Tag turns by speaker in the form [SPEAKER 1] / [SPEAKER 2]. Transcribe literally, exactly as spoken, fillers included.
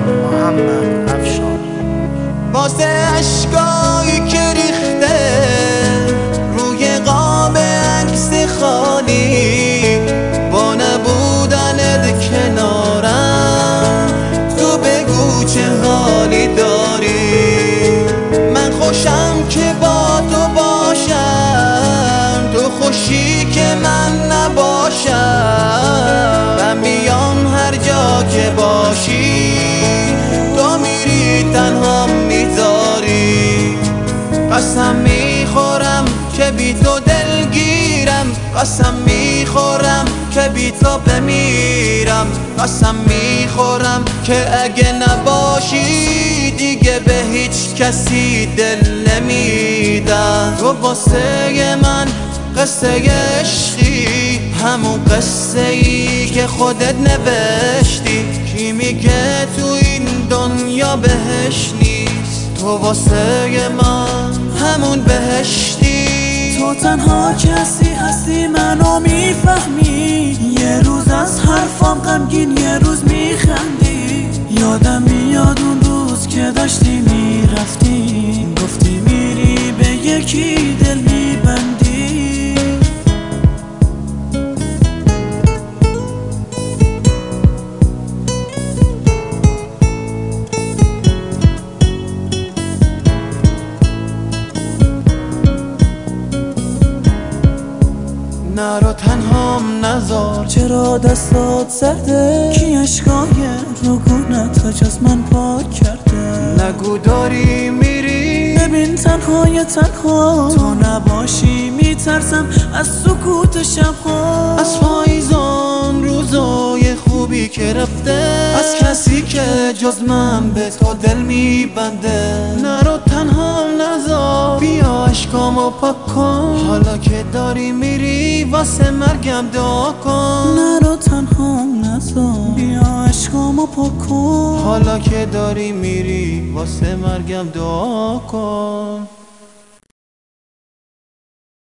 [SPEAKER 1] محمد افشار.
[SPEAKER 2] واسه اشکایی که ریخته روی قاب عکس خالی، با نبودنت کنارم تو بگو چه حالی داری. من خوشم که با تو باشم، تو خوشی که من نباشم. من میام هر جا که باشی، تو میری تنها میذاری. قسم میخورم که بی تو دلگیرم، قسم میخورم که بی تو بمیرم. قسم میخورم که اگه نباشی دیگه به هیچ کسی دل نمیدم. تو واسه من قصه عشقی، همون قصه ای که خودت نوشتی. کی میگه تو این دنیا بهش نیست؟ تو واسه من همون بهشتی.
[SPEAKER 3] تو تنها کسی هستی منو میفهمی. یه روز از حرفام غمگین، یه روز میخندی. یادم میاد اون روز که داشتی میرفتی، گفتی میری به یکی دل میبندی.
[SPEAKER 2] نرو تنهام نذار،
[SPEAKER 3] چرا دستات سرده؟ کی اشکای رگونت خج از من پاک کرده؟
[SPEAKER 2] نگو داری میری،
[SPEAKER 3] ببین تنهای تنها تو نباشی میترسم از سکوت شبها.
[SPEAKER 2] از پاییزان روزای خوبی که رفته، از کسی که جز من به تو دل میبنده. نرو تنهام نذار، بیا اشکامو پاک کن. حالا که داری میری واسه مرگم دعا کن.
[SPEAKER 3] نرو تنهام نذار، بیا اشکامو پاک کن.
[SPEAKER 2] حالا که داری میری واسه مرگم دعا کن.